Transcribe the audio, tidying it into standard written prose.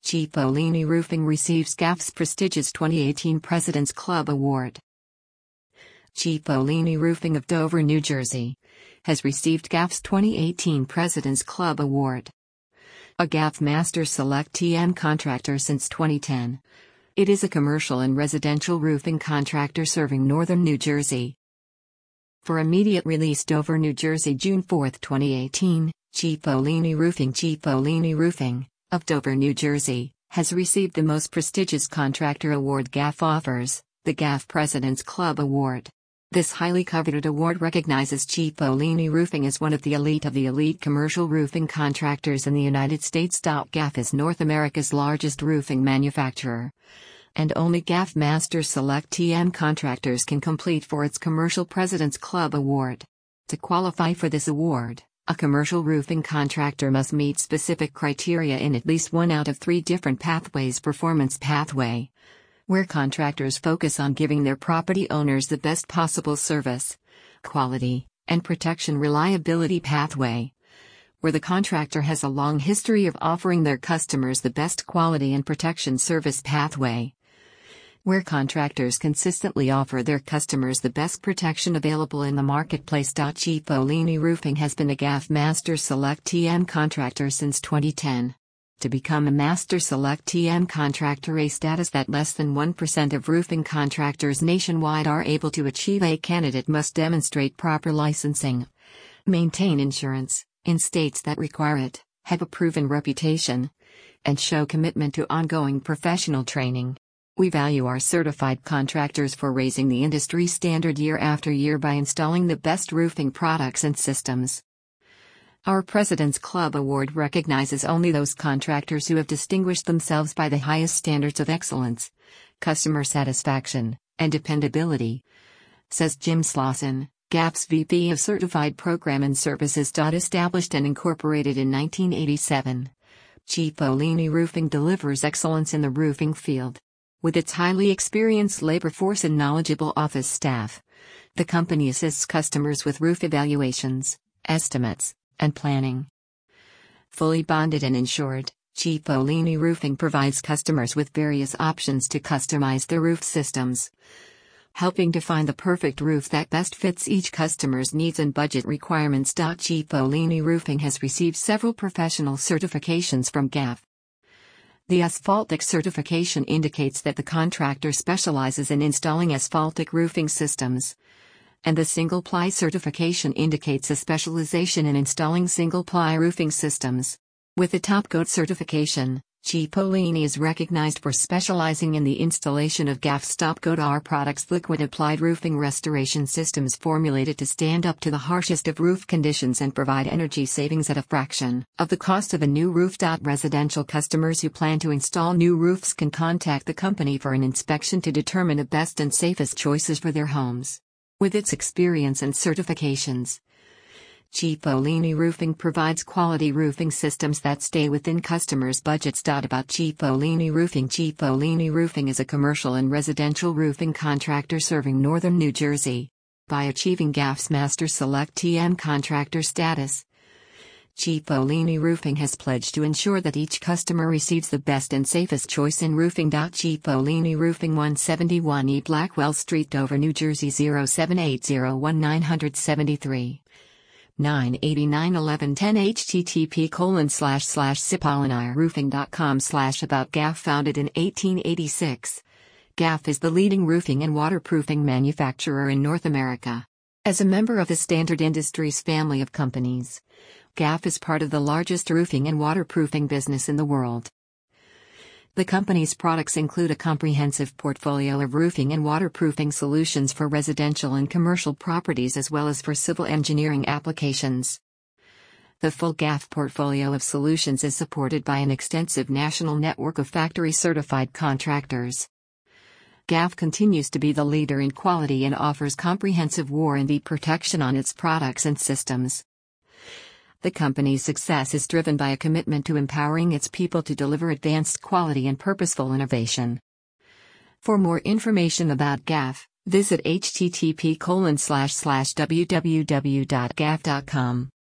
Cipollini Roofing receives GAF's prestigious 2018 President's Club Award. Cipollini Roofing of Dover, New Jersey, has received GAF's 2018 President's Club Award. A GAF Master Select TM contractor since 2010. It is a commercial and residential roofing contractor serving northern New Jersey. For immediate release, Dover, New Jersey, June 4, 2018, Cipollini Roofing, of Dover, New Jersey, has received the most prestigious contractor award GAF offers, the GAF President's Club Award. This highly coveted award recognizes Cipollini Roofing as one of the elite commercial roofing contractors in the United States. GAF is North America's largest roofing manufacturer, and only GAF Master Select TM contractors can compete for its Commercial President's Club Award. To qualify for this award, a commercial roofing contractor must meet specific criteria in at least one out of 3 different pathways: performance pathway, where contractors focus on giving their property owners the best possible service, quality, and protection; reliability pathway, where the contractor has a long history of offering their customers the best quality and protection; service pathway, where contractors consistently offer their customers the best protection available in the marketplace. Cipollini Roofing has been a GAF Master Select TM contractor since 2010. To become a Master Select TM contractor, a status that less than 1% of roofing contractors nationwide are able to achieve, a candidate must demonstrate proper licensing, maintain insurance in states that require it, have a proven reputation, and show commitment to ongoing professional training. We value our certified contractors for raising the industry standard year after year by installing the best roofing products and systems. Our President's Club Award recognizes only those contractors who have distinguished themselves by the highest standards of excellence, customer satisfaction, and dependability, says Jim Slauson, GAF's VP of Certified Program and Services. Established and incorporated in 1987, Cipollini Roofing delivers excellence in the roofing field. With its highly experienced labor force and knowledgeable office staff, the company assists customers with roof evaluations, estimates, and planning. Fully bonded and insured, Cipollini Roofing provides customers with various options to customize their roof systems, helping to find the perfect roof that best fits each customer's needs and budget requirements. Cipollini Roofing has received several professional certifications from GAF. The asphaltic certification indicates that the contractor specializes in installing asphaltic roofing systems, and the single-ply certification indicates a specialization in installing single-ply roofing systems. With the Top Coat certification, Cipollini is recognized for specializing in the installation of GAF's Top Coat R products, liquid-applied roofing restoration systems formulated to stand up to the harshest of roof conditions and provide energy savings at a fraction of the cost of a new roof. Residential customers who plan to install new roofs can contact the company for an inspection to determine the best and safest choices for their homes. With its experience and certifications, Cipollini Roofing provides quality roofing systems that stay within customers' budgets. About Cipollini Roofing. Cipollini Roofing is a commercial and residential roofing contractor serving northern New Jersey. By achieving GAF's Master Select TM contractor status, Cipollini Roofing has pledged to ensure that each customer receives the best and safest choice in roofing. Cipollini Roofing, 171 E Blackwell Street, Dover, New Jersey 07801-973. 989-1110 http://cipollinirroofing.com/about GAF. Founded in 1886, GAF is the leading roofing and waterproofing manufacturer in North America. As a member of the Standard Industries family of companies, GAF is part of the largest roofing and waterproofing business in the world. The company's products include a comprehensive portfolio of roofing and waterproofing solutions for residential and commercial properties as well as for civil engineering applications. The full GAF portfolio of solutions is supported by an extensive national network of factory-certified contractors. GAF continues to be the leader in quality and offers comprehensive warranty protection on its products and systems. The company's success is driven by a commitment to empowering its people to deliver advanced quality and purposeful innovation. For more information about GAF, visit http://www.gaf.com.